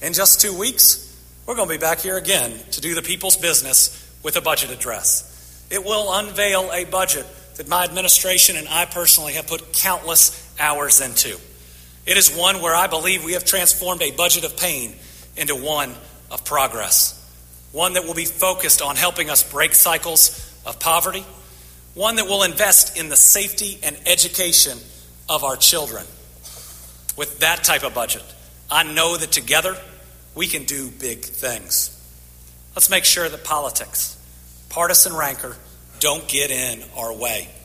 In just 2 weeks, we're going to be back here again to do the people's business with a budget address. It will unveil a budget that my administration and I personally have put countless hours into. It is one where I believe we have transformed a budget of pain into one of progress. One that will be focused on helping us break cycles of poverty. One that will invest in the safety and education of our children. With that type of budget, I know that together we can do big things. Let's make sure that politics, partisan rancor, don't get in our way.